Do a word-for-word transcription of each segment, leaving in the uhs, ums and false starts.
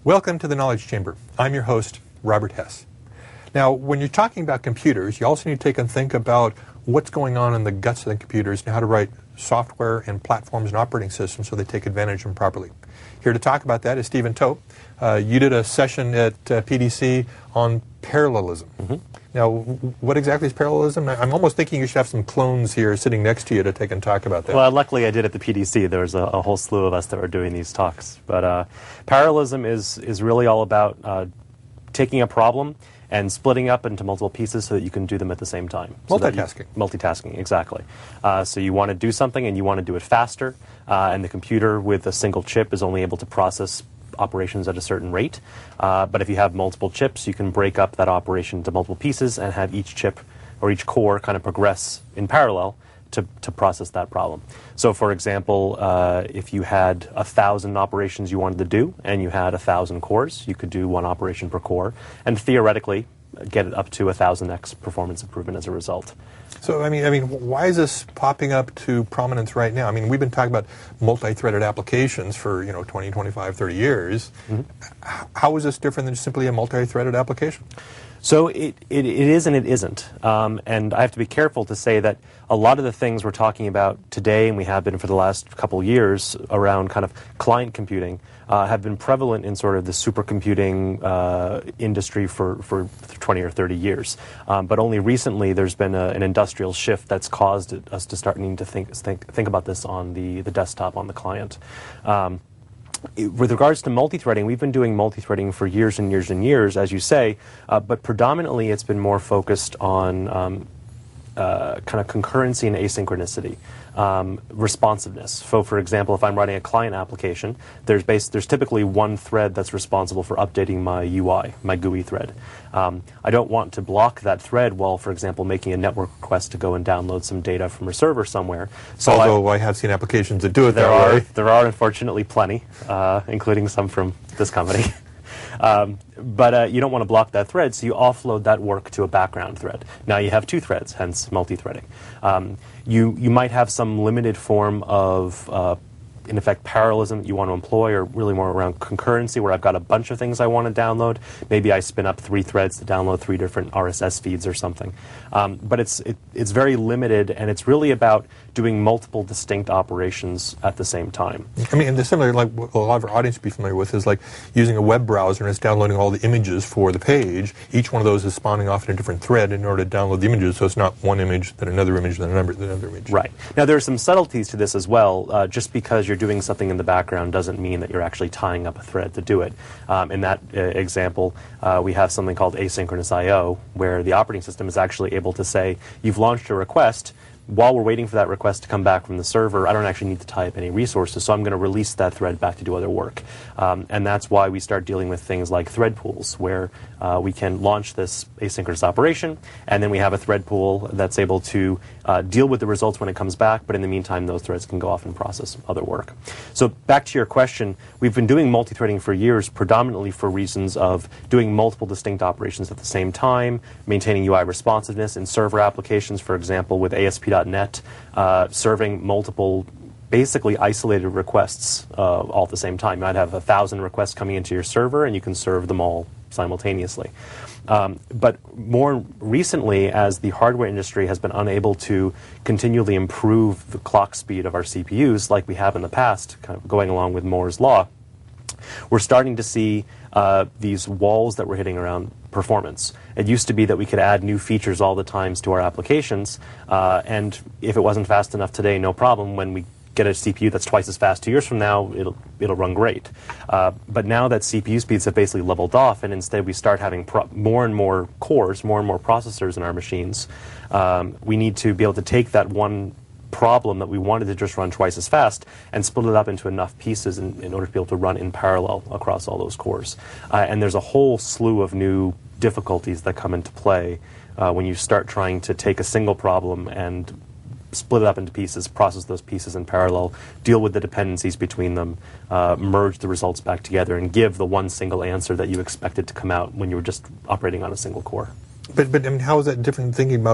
Welcome to the Knowledge Chamber. I'm your host, Robert Hess. Now, when you're talking about computers, you also need to take and think about what's going on in the guts of the computers and how to write software and platforms and operating systems so they take advantage of them properly. Here to talk about that is Stephen Tope. Uh, you did a session at uh, P D C on parallelism. Mm-hmm. Now, what exactly is parallelism? I'm almost thinking you should have some clones here sitting next to you to take and talk about that. Well, luckily I did at the P D C. There was a, a whole slew of us that were doing these talks. But uh, parallelism is, is really all about uh, taking a problem and splitting up into multiple pieces so that you can do them at the same time. So multitasking. You, multitasking, exactly. Uh, so you want to do something and you want to do it faster, uh, and the computer with a single chip is only able to process operations at a certain rate. Uh, but if you have multiple chips, you can break up that operation into multiple pieces and have each chip or each core kind of progress in parallel to, to process that problem. So for example, uh, if you had a thousand operations you wanted to do and you had a thousand cores, you could do one operation per core and theoretically get it up to a thousand X performance improvement as a result. So, I mean, I mean, why is this popping up to prominence right now? I mean, we've been talking about multi-threaded applications for, you know, twenty, twenty-five, thirty years. Mm-hmm. How is this different than simply a multi-threaded application? So it, it, it is and it isn't. Um, and I have to be careful to say that a lot of the things we're talking about today, and we have been for the last couple of years around kind of client computing, uh, have been prevalent in sort of the supercomputing uh, industry for, for twenty or thirty years. Um, but only recently there's been a, an industrial shift that's caused us to start needing to think, think, think about this on the, the desktop, on the client. Um, With regards to multi-threading, we've been doing multi-threading for years and years and years, as you say, uh, but predominantly it's been more focused on um, uh, kind of concurrency and asynchronicity, um, responsiveness. So, for example, if I'm writing a client application, there's base, there's typically one thread that's responsible for updating my U I, my G U I thread. Um, I don't want to block that thread while, for example, making a network request to go and download some data from a server somewhere. So Although I, I have seen applications that do it there that are, way. There are, unfortunately, plenty, uh, including some from this company. um, but uh, you don't want to block that thread, so you offload that work to a background thread. Now you have two threads, hence multi-threading. Um, you, you might have some limited form of uh, in effect, parallelism that you want to employ, or really more around concurrency, where I've got a bunch of things I want to download. Maybe I spin up three threads to download three different R S S feeds or something. Um, but it's it, it's very limited, and it's really about doing multiple distinct operations at the same time. I mean, and the similar, like what a lot of our audience would be familiar with, is like using a web browser and it's downloading all the images for the page. Each one of those is spawning off in a different thread in order to download the images, so it's not one image, then another image, then another, then another image. Right. Now, there are some subtleties to this as well. Uh, just because you're doing something in the background doesn't mean that you're actually tying up a thread to do it. Um, in that uh, example, uh, we have something called asynchronous I O, where the operating system is actually able to say, you've launched a request. While we're waiting for that request to come back from the server, I don't actually need to tie up any resources, so I'm going to release that thread back to do other work. Um, and that's why we start dealing with things like thread pools, where uh, we can launch this asynchronous operation, and then we have a thread pool that's able to uh, deal with the results when it comes back, but in the meantime, those threads can go off and process other work. So back to your question, we've been doing multi-threading for years, predominantly for reasons of doing multiple distinct operations at the same time, maintaining U I responsiveness in server applications, for example, with A S P dot net, uh, serving multiple basically isolated requests uh, all at the same time. You might have a thousand requests coming into your server, and you can serve them all simultaneously. Um, but more recently, as the hardware industry has been unable to continually improve the clock speed of our C P Us like we have in the past, kind of going along with Moore's law, we're starting to see uh, these walls that we're hitting around performance. It used to be that we could add new features all the times to our applications, uh, and if it wasn't fast enough today, no problem. When we get a C P U that's twice as fast two years from now, it'll it'll run great. Uh, but now that C P U speeds have basically leveled off, and instead we start having pro more and more cores, more and more processors in our machines, um, we need to be able to take that one problem that we wanted to just run twice as fast and split it up into enough pieces in, in order to be able to run in parallel across all those cores. Uh, and there's a whole slew of new difficulties that come into play uh, when you start trying to take a single problem and split it up into pieces, process those pieces in parallel, deal with the dependencies between them, uh, merge the results back together, and give the one single answer that you expected to come out when you were just operating on a single core. But, but I mean, how is that different than thinking about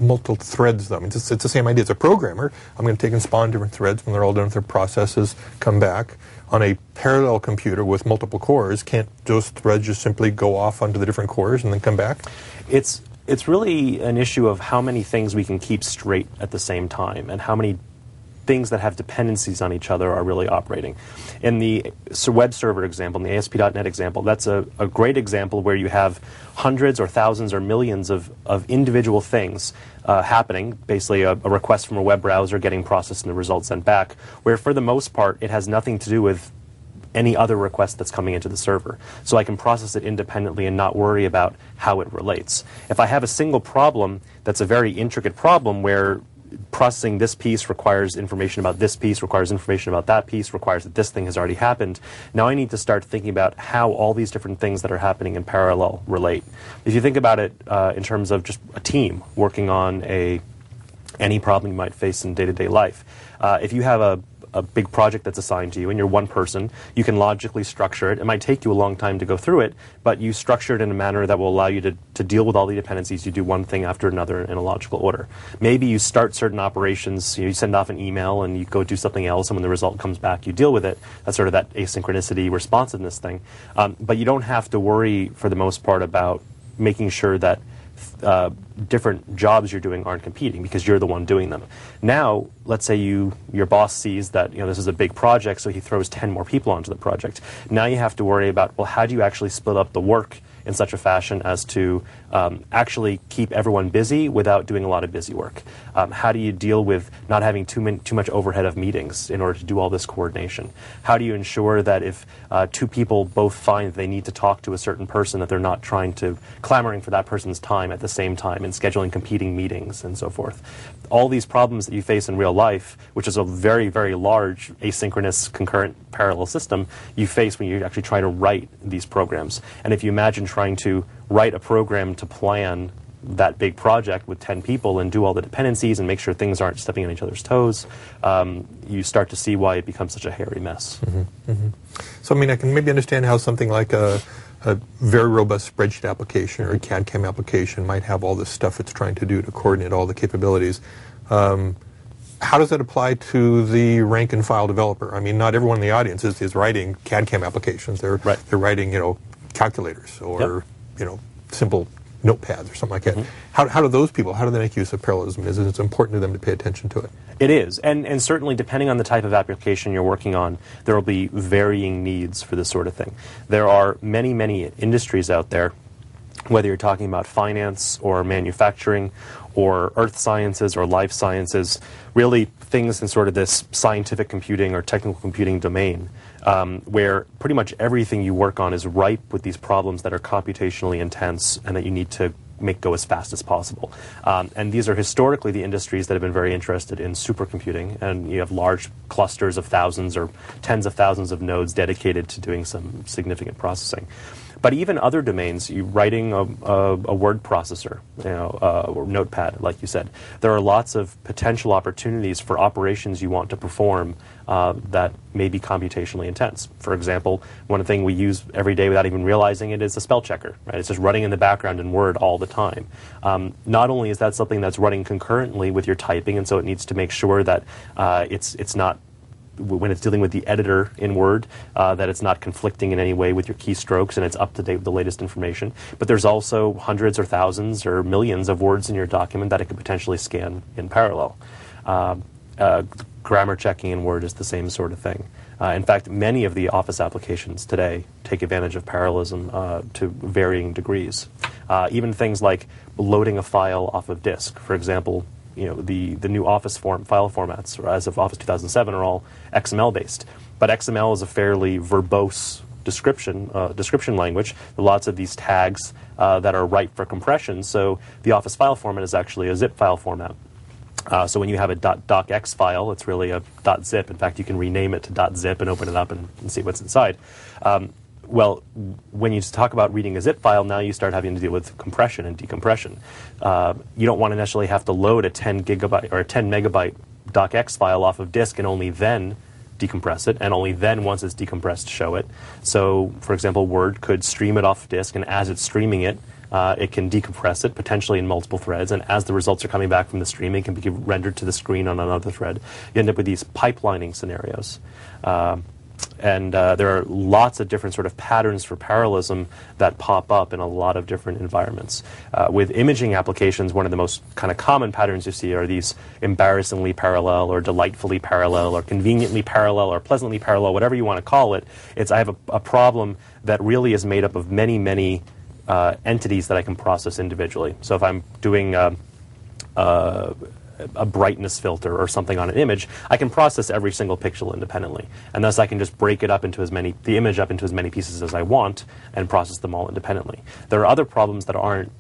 multi-threads them? It's, it's the same idea. As a programmer, I'm going to take and spawn different threads when they're all done with their processes, come back. On a parallel computer with multiple cores, can't those threads just simply go off onto the different cores and then come back? It's, it's really an issue of how many things we can keep straight at the same time and how many things that have dependencies on each other are really operating. In the web server example, in the A S P dot net example, that's a, a great example where you have hundreds or thousands or millions of, of individual things uh, happening, basically a, a request from a web browser getting processed and the results sent back, where for the most part it has nothing to do with any other request that's coming into the server. So I can process it independently and not worry about how it relates. If I have a single problem that's a very intricate problem where processing this piece requires information about this piece, requires information about that piece, requires that this thing has already happened. Now I need to start thinking about how all these different things that are happening in parallel relate. If you think about it uh, in terms of just a team working on a any problem you might face in day-to-day life, uh, if you have a a big project that's assigned to you and you're one person, you can logically structure it. It might take you a long time to go through it, but you structure it in a manner that will allow you to, to deal with all the dependencies. You do one thing after another in a logical order. Maybe you start certain operations, you know, you send off an email and you go do something else, and when the result comes back, you deal with it. That's sort of that asynchronicity responsiveness thing. Um, but you don't have to worry, for the most part, about making sure that Uh, different jobs you're doing aren't competing because you're the one doing them. Now, let's say you your boss sees that, you know, this is a big project, so he throws ten more people onto the project. Now you have to worry about, well, how do you actually split up the work in such a fashion as to um, actually keep everyone busy without doing a lot of busy work? Um, how do you deal with not having too, many, too much overhead of meetings in order to do all this coordination? How do you ensure that if uh, two people both find they need to talk to a certain person, that they're not trying to, clamoring for that person's time at the same time and scheduling competing meetings and so forth? All these problems that you face in real life, which is a very, very large asynchronous concurrent parallel system, you face when you actually try to write these programs. And if you imagine trying to write a program to plan that big project with ten people and do all the dependencies and make sure things aren't stepping on each other's toes, um, you start to see why it becomes such a hairy mess. Mm-hmm, mm-hmm. So, I mean, I can maybe understand how something like a, a very robust spreadsheet application or a C A D C A M application might have all this stuff it's trying to do to coordinate all the capabilities. Um, how does that apply to the rank and file developer? I mean, not everyone in the audience is, is writing C A D C A M applications. They're, right. they're writing, you know, calculators or, yep. you know, simple notepads or something like that. Mm-hmm. How, how do those people, how do they make use of parallelism? Is it it's important to them to pay attention to it? It is, and, and certainly depending on the type of application you're working on, there will be varying needs for this sort of thing. There are many, many industries out there, whether you're talking about finance or manufacturing or earth sciences or life sciences, really things in sort of this scientific computing or technical computing domain, um, where pretty much everything you work on is ripe with these problems that are computationally intense and that you need to make go as fast as possible. Um, and these are historically the industries that have been very interested in supercomputing, and you have large clusters of thousands or tens of thousands of nodes dedicated to doing some significant processing. But even other domains, you writing a, a, a word processor, you know, uh, or notepad, like you said, there are lots of potential opportunities for operations you want to perform uh, that may be computationally intense. For example, one thing we use every day without even realizing it is a spell checker. Right? It's just running in the background in Word all the time. Um, not only is that something that's running concurrently with your typing, and so it needs to make sure that uh, it's it's not, when it's dealing with the editor in Word, uh, that it's not conflicting in any way with your keystrokes and it's up to date with the latest information. But there's also hundreds or thousands or millions of words in your document that it could potentially scan in parallel. Uh, uh, grammar checking in Word is the same sort of thing. Uh, in fact, many of the Office applications today take advantage of parallelism uh, to varying degrees. Uh, even things like loading a file off of disk. For example, you know, the, the new Office form, file formats, or as of Office two thousand seven, are all X M L based. But X M L is a fairly verbose description uh, description language. There are lots of these tags uh, that are ripe for compression, so the Office file format is actually a zip file format. Uh, so when you have a .docx file, it's really a .zip. In fact, you can rename it to .zip and open it up and, and see what's inside. Um, Well, when you talk about reading a zip file, now you start having to deal with compression and decompression. Uh, you don't want to necessarily have to load a ten gigabyte or a ten megabyte docx file off of disk and only then decompress it, and only then, once it's decompressed, show it. So, for example, Word could stream it off disk, and as it's streaming it, Uh, it can decompress it, potentially in multiple threads, and as the results are coming back from the stream, it can be rendered to the screen on another thread. You end up with these pipelining scenarios. Um, and uh, there are lots of different sort of patterns for parallelism that pop up in a lot of different environments. Uh, with imaging applications, one of the most kind of common patterns you see are these embarrassingly parallel or delightfully parallel or conveniently parallel or pleasantly parallel, whatever you want to call it. It's I have a, a problem that really is made up of many, many uh, entities that I can process individually. So if I'm doing uh, uh, a brightness filter or something on an image, I can process every single pixel independently, and thus I can just break it up into as many, the image up into as many pieces as I want, and process them all independently. There are other problems that aren't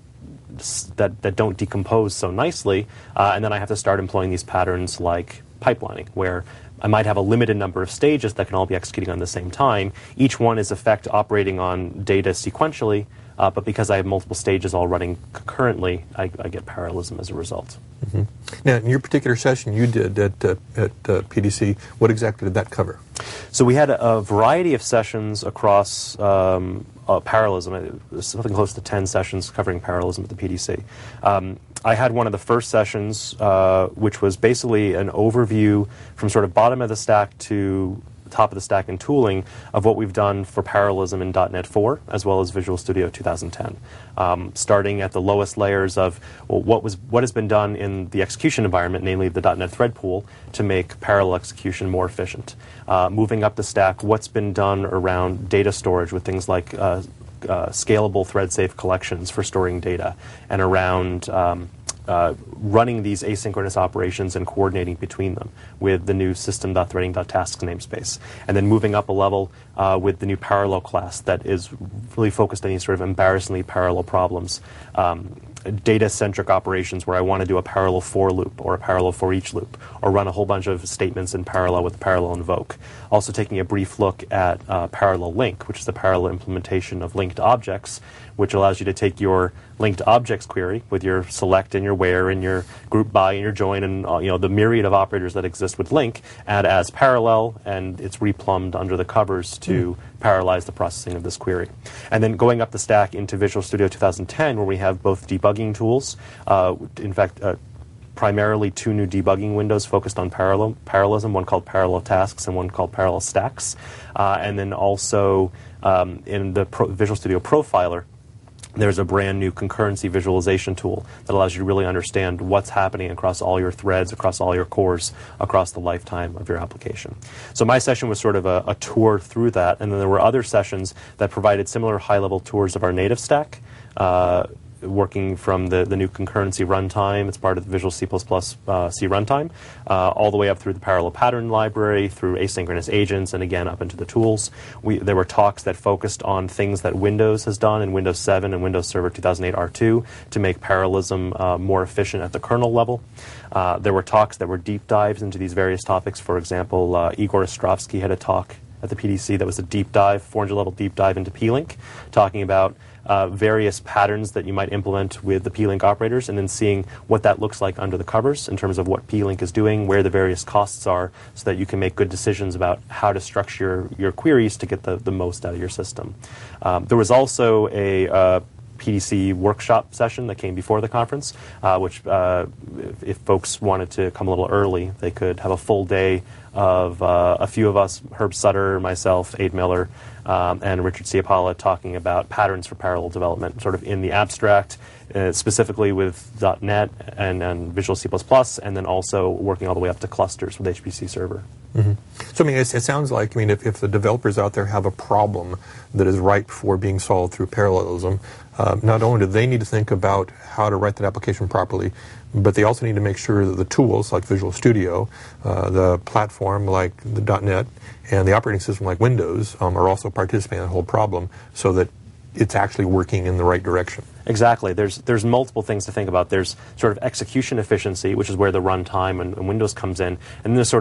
that that don't decompose so nicely, uh, and then I have to start employing these patterns like pipelining, where I might have a limited number of stages that can all be executing on the same time. Each one is in effect operating on data sequentially, uh, but because I have multiple stages all running concurrently, I, I get parallelism as a result. Mm-hmm. Now, in your particular session you did at, uh, at uh, P D C, what exactly did that cover? So we had a, a variety of sessions across um, uh, parallelism, something close to ten sessions covering parallelism at the P D C. Um, I had one of the first sessions, uh, which was basically an overview from sort of bottom of the stack to top of the stack in tooling of what we've done for parallelism in .NET four as well as Visual Studio two thousand ten. Um, starting at the lowest layers of well, what was what has been done in the execution environment, namely the .NET Thread Pool, to make parallel execution more efficient. Uh, moving up the stack, what's been done around data storage with things like uh, uh, scalable thread-safe collections for storing data, and around um, Uh, running these asynchronous operations and coordinating between them with the new system.threading.tasks namespace. And then moving up a level uh, with the new parallel class that is really focused on these sort of embarrassingly parallel problems. Um, data-centric operations where I want to do a parallel for loop or a parallel for each loop, or run a whole bunch of statements in parallel with parallel invoke. Also taking a brief look at uh, parallel link, which is the parallel implementation of linked objects, which allows you to take your linked objects query with your select and your where and your group by and your join and uh, you know the myriad of operators that exist with link, add as parallel, and it's replumbed under the covers to mm. parallelize the processing of this query. And then going up the stack into Visual Studio two thousand ten, where we have both debugging tools, uh, in fact, uh, primarily two new debugging windows focused on parallel parallelism, one called Parallel Tasks and one called Parallel Stacks. Uh, and then also um, in the Pro Visual Studio Profiler, there's a brand new concurrency visualization tool that allows you to really understand what's happening across all your threads, across all your cores, across the lifetime of your application. So my session was sort of a, a tour through that, and then there were other sessions that provided similar high-level tours of our native stack, uh, working from the, the new concurrency runtime. It's part of the Visual C plus plus uh, C runtime, uh, all the way up through the parallel pattern library, through asynchronous agents, and again up into the tools. We, there were talks that focused on things that Windows has done in Windows seven and Windows Server two thousand eight R two to make parallelism uh, more efficient at the kernel level. Uh, there were talks that were deep dives into these various topics. For example, uh, Igor Ostrovsky had a talk at the P D C that was a deep dive, four hundred level deep dive into P-Link, talking about Uh, various patterns that you might implement with the P-Link operators, and then seeing what that looks like under the covers in terms of what P-Link is doing, where the various costs are, so that you can make good decisions about how to structure your, your queries to get the, the most out of your system. Um, there was also a uh, P D C workshop session that came before the conference, uh, which uh, if, if folks wanted to come a little early, they could have a full day of uh, a few of us, Herb Sutter, myself, Aid Miller, um, and Richard Ciapala, talking about patterns for parallel development, sort of in the abstract, uh, specifically with .NET and, and Visual C plus plus, and then also working all the way up to clusters with H P C Server. Mm-hmm. So, I mean, it, it sounds like, I mean, if, if the developers out there have a problem that is ripe for being solved through parallelism, uh, not only do they need to think about how to write that application properly, but they also need to make sure that the tools like Visual Studio, uh, the platform like the .NET, and the operating system like Windows um, are also participating in the whole problem so that it's actually working in the right direction. Exactly. There's there's multiple things to think about. There's sort of execution efficiency, which is where the runtime and, and Windows comes in, and then there's sort of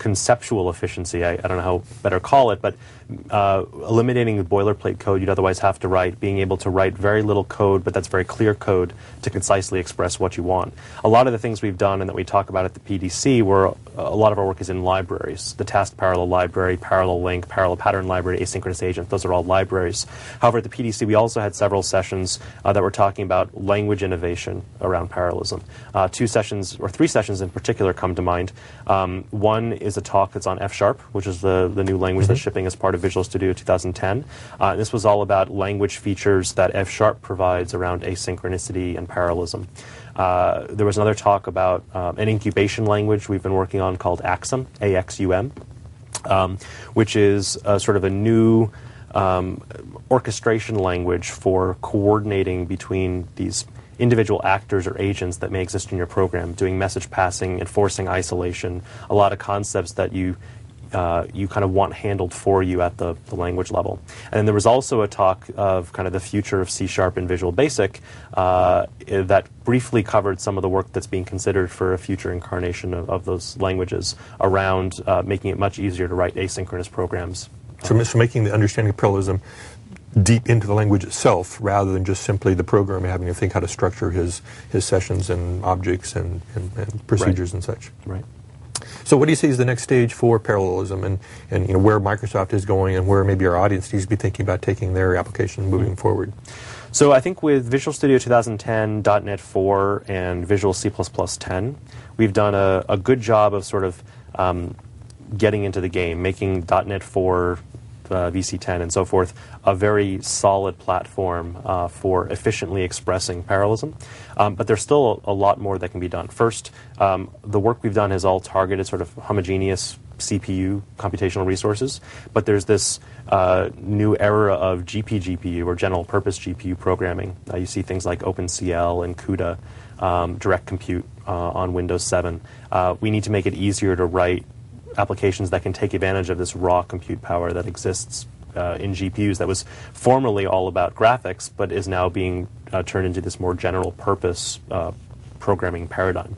conceptual efficiency, I, I don't know how better call it, but uh, eliminating the boilerplate code you'd otherwise have to write, being able to write very little code, but that's very clear code to concisely express what you want. A lot of the things we've done and that we talk about at the P D C, where a lot of our work is in libraries. The task parallel library, parallel link, parallel pattern library, asynchronous agent, those are all libraries. However, at the P D C, we also had several sessions uh, that were talking about language innovation around parallelism. Uh, two sessions, or three sessions in particular, come to mind. Um, one is a talk that's on F Sharp, which is the, the new language mm-hmm. that's shipping as part of Visual Studio two thousand ten. Uh, this was all about language features that F Sharp provides around asynchronicity and parallelism. Uh, there was another talk about um, an incubation language we've been working on called Axum, A X U M, um, which is uh, sort of a new um, orchestration language for coordinating between these individual actors or agents that may exist in your program, doing message passing, enforcing isolation, a lot of concepts that you Uh, you kind of want handled for you at the, the language level. And then there was also a talk of kind of the future of C Sharp and Visual Basic uh, that briefly covered some of the work that's being considered for a future incarnation of, of those languages around uh, making it much easier to write asynchronous programs. So, so making the understanding of parallelism deep into the language itself rather than just simply the programmer having to think how to structure his, his sessions and objects and, and, and procedures right. and such. Right. So what do you see as the next stage for parallelism, and, and you know, where Microsoft is going and where maybe our audience needs to be thinking about taking their application moving mm-hmm. forward? So I think with Visual Studio two thousand ten, dot net four, and Visual C plus plus ten, we've done a, a good job of sort of um, getting into the game, making dot net four, uh, V C ten, and so forth a very solid platform uh, for efficiently expressing parallelism. Um, but there's still a, a lot more that can be done. First, um, the work we've done has all targeted sort of homogeneous C P U computational resources, but there's this uh, new era of G P G P U, or general purpose G P U programming. Uh, you see things like OpenCL and CUDA, um, Direct Compute uh, on Windows seven. Uh, we need to make it easier to write applications that can take advantage of this raw compute power that exists Uh, in G P Us that was formerly all about graphics, but is now being uh, turned into this more general purpose uh, programming paradigm.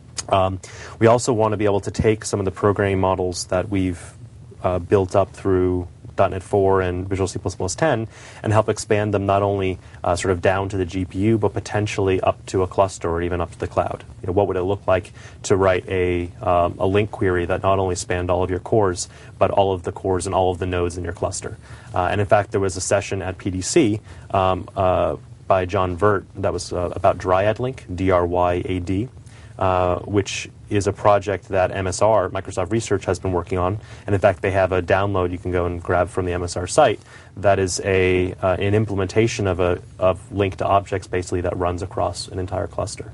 Um, we also want to be able to take some of the programming models that we've uh, built up through dot net four and Visual C plus plus ten and help expand them not only uh, sort of down to the G P U, but potentially up to a cluster or even up to the cloud. You know, what would it look like to write a, um, a link query that not only spanned all of your cores, but all of the cores and all of the nodes in your cluster? Uh, and in fact, there was a session at P D C um, uh, by John Vert that was uh, about Dryad Link, D R Y A D, uh, which is a project that M S R, Microsoft Research, has been working on. And in fact, they have a download you can go and grab from the M S R site that is a uh, an implementation of a of link to objects, basically, that runs across an entire cluster.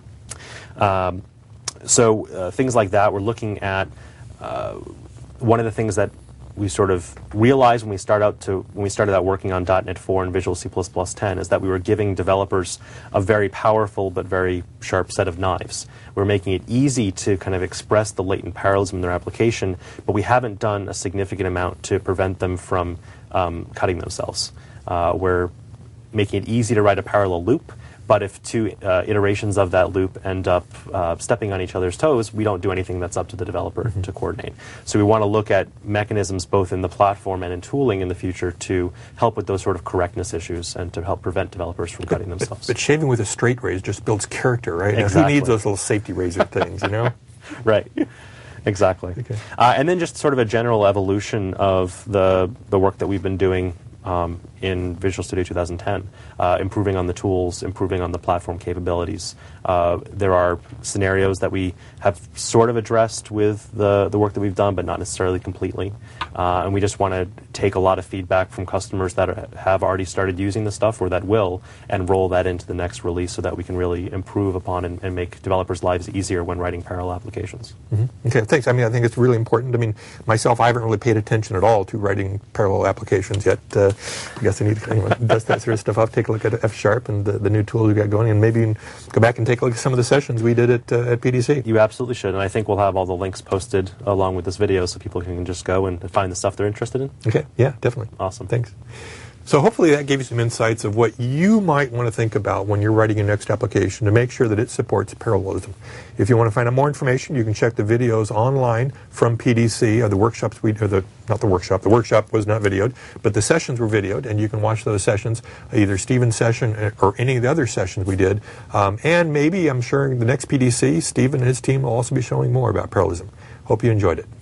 Um, so uh, things like that, we're looking at uh, one of the things that we sort of realized when we start out to when we started out working on dot net four and Visual C plus plus ten is that we were giving developers a very powerful but very sharp set of knives. We're making it easy to kind of express the latent parallelism in their application, but we haven't done a significant amount to prevent them from um, cutting themselves. Uh, we're making it easy to write a parallel loop, but if two uh, iterations of that loop end up uh, stepping on each other's toes, we don't do anything that's up to the developer mm-hmm. to coordinate. So we want to look at mechanisms both in the platform and in tooling in the future to help with those sort of correctness issues and to help prevent developers from but, cutting themselves. But, but shaving with a straight razor just builds character, right? Exactly. Who needs those little safety razor things, you know? Right. Exactly. Okay. Uh, and then just sort of a general evolution of the the work that we've been doing Um, in Visual Studio two thousand ten, uh, improving on the tools, improving on the platform capabilities. Uh, there are scenarios that we have sort of addressed with the, the work that we've done, but not necessarily completely. Uh, and we just want to take a lot of feedback from customers that are, have already started using the stuff or that will, and roll that into the next release so that we can really improve upon and, and make developers' lives easier when writing parallel applications. Mm-hmm. Okay, thanks. I mean, I think it's really important. I mean, myself, I haven't really paid attention at all to writing parallel applications yet. Uh, I guess I need to you know, dust that sort of stuff off, take a look at F Sharp and the, the new tools we got going, and maybe go back and take a look at some of the sessions we did at, uh, at P D C. You absolutely should, and I think we'll have all the links posted along with this video so people can just go and find the stuff they're interested in. Okay, yeah, definitely. Awesome. Thanks. So hopefully that gave you some insights of what you might want to think about when you're writing your next application to make sure that it supports parallelism. If you want to find out more information, you can check the videos online from P D C, or the workshops we, or the, not the workshop, the workshop was not videoed, but the sessions were videoed, and you can watch those sessions, either Stephen's session or any of the other sessions we did. Um, and maybe, I'm sure, the next P D C, Stephen and his team will also be showing more about parallelism. Hope you enjoyed it.